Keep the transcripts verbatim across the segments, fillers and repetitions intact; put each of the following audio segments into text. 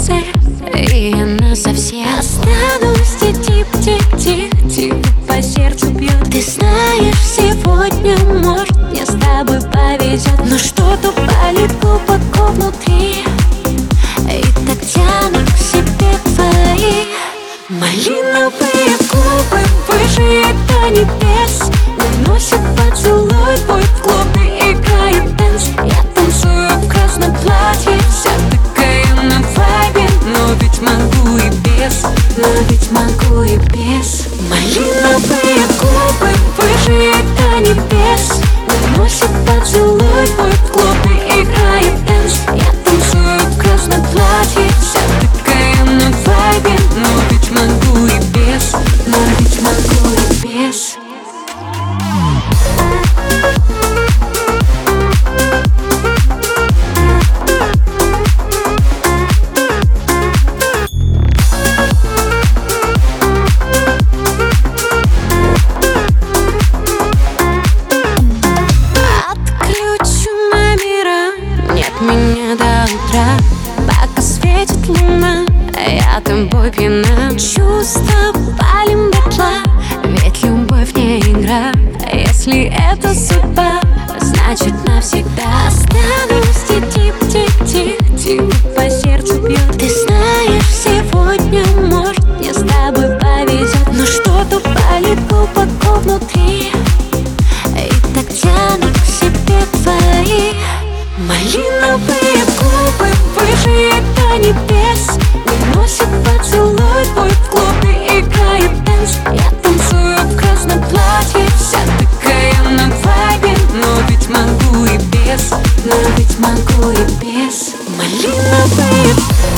сердце, и она совсем. Останусь тип-тип-тип-тип, по сердцу бьет. Ты знаешь, сегодня, может, мне с тобой повезет, но что-то болит глубоко внутри, и так тянут к себе твои малиновые губы, выше до небес. Уносит поцелуй твой в клубе, играет дэнс. Я танцую в красном платье, вся такая на вайбе, но ведь могу и без, но ведь могу и без. Малиновые губы, выше до небес. Уносит поцелуй твой в клубе, играет дэнс. Я танцую в красном платье, вся такая на вайбе, но ведь могу и без, но ведь могу и без. Меня до утра, пока светит луна, я тобой пьяна. Чувства палим дотла, ведь любовь не игра. Если это судьба, значит навсегда. Останусь тип-тип-тип-тип, по сердцу бьет. Ты знаешь, сегодня, может, мне с тобой повезет, но что-то болит глубоко внутри, и так тянут к себе твои малиновые губы, выше до небес. Уносит поцелуй твой в клубе, играет дэнс. Я танцую в красном платье, вся такая на вайбе, но ведь могу и без, но ведь могу и без. Малиновые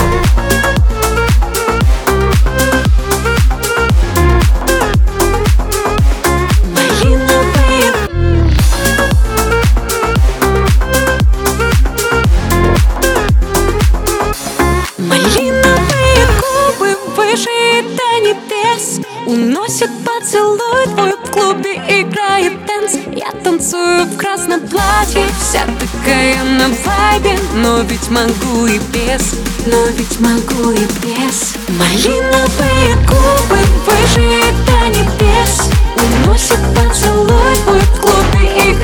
уносит поцелуй твой в клубе, играет дэнс. Я танцую в красном платье, вся такая на вайбе, но ведь могу и без, но ведь могу и без. Малиновые губы, выше до небес. Уносит поцелуй твой в клубе,